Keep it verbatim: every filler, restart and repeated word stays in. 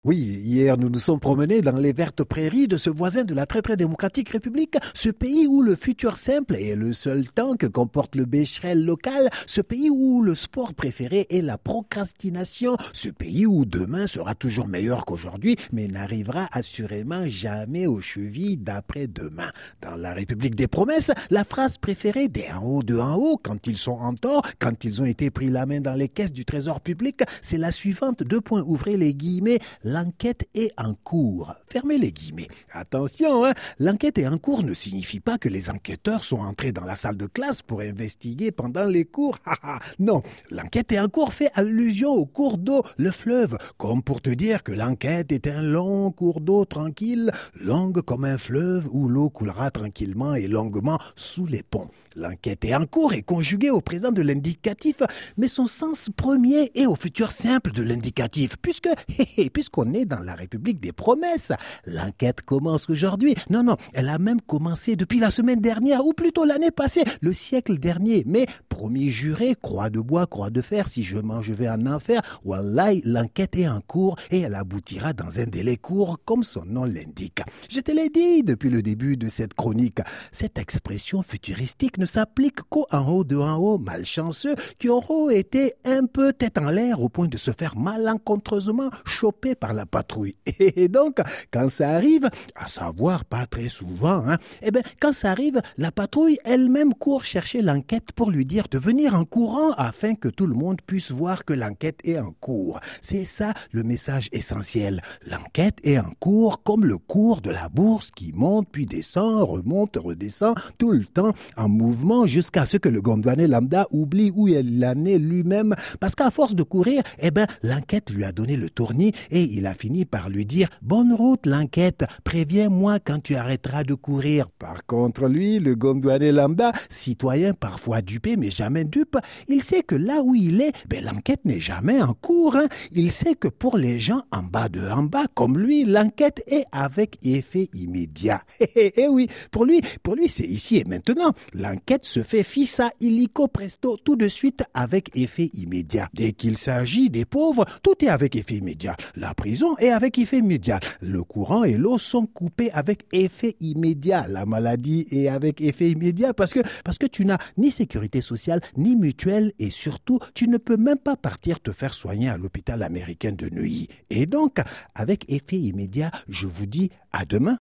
Oui, hier nous nous sommes promenés dans les vertes prairies de ce voisin de la très très démocratique République, ce pays où le futur simple est le seul temps que comporte le bécherel local, ce pays où le sport préféré est la procrastination, ce pays où demain sera toujours meilleur qu'aujourd'hui, mais n'arrivera assurément jamais aux chevilles d'après-demain. Dans la République des promesses, la phrase préférée des en haut de en haut, quand ils sont en tort, quand ils ont été pris la main dans les caisses du trésor public, c'est la suivante, deux points, ouvrez les guillemets, l'enquête est en cours. Fermez les guillemets. Attention, hein, l'enquête est en cours ne signifie pas que les enquêteurs sont entrés dans la salle de classe pour investiguer pendant les cours. Non, l'enquête est en cours fait allusion au cours d'eau, le fleuve, comme pour te dire que l'enquête est un long cours d'eau tranquille, longue comme un fleuve où l'eau coulera tranquillement et longuement sous les ponts. L'enquête est en cours est conjuguée au présent de l'indicatif, mais son sens premier est au futur simple de l'indicatif, puisque, puisqu'on est dans la République des promesses. L'enquête commence aujourd'hui. Non, non, elle a même commencé depuis la semaine dernière, ou plutôt l'année passée, le siècle dernier. Mais, promis juré, croix de bois, croix de fer, si je mange, je vais en enfer. Wallahi, l'enquête est en cours et elle aboutira dans un délai court, comme son nom l'indique. Je te l'ai dit depuis le début de cette chronique. Cette expression futuristique ne s'applique qu'aux en haut de en haut malchanceux qui auront été un peu tête en l'air au point de se faire malencontreusement choper par la patrouille. Et donc, quand ça arrive, à savoir pas très souvent, hein, eh ben, quand ça arrive, la patrouille elle-même court chercher l'enquête pour lui dire de venir en courant afin que tout le monde puisse voir que l'enquête est en cours. C'est ça le message essentiel. L'enquête est en cours comme le cours de la bourse qui monte puis descend, remonte, redescend tout le temps en mouvement jusqu'à ce que le gondouanais lambda oublie où il en est lui-même parce qu'à force de courir, eh ben, l'enquête lui a donné le tournis et il a fini par lui dire « Bonne route l'enquête, préviens-moi quand tu arrêteras de courir ». Par contre, lui, le gondouanais lambda, citoyen parfois dupé mais jamais dupe, il sait que là où il est, ben, l'enquête n'est jamais en cours. Hein. Il sait que pour les gens en bas de en bas, comme lui, l'enquête est avec effet immédiat. Eh oui, pour lui, pour lui c'est ici et maintenant. L'enquête se fait fissa illico presto tout de suite avec effet immédiat. Dès qu'il s'agit des pauvres, tout est avec effet immédiat. La prison est avec effet immédiat. Le courant et l'eau sont coupés avec effet immédiat. La maladie est avec effet immédiat parce que, parce que tu n'as ni sécurité sociale, ni mutuelle et surtout, tu ne peux même pas partir te faire soigner à l'hôpital américain de Neuilly. Et donc, avec effet immédiat, je vous dis à demain.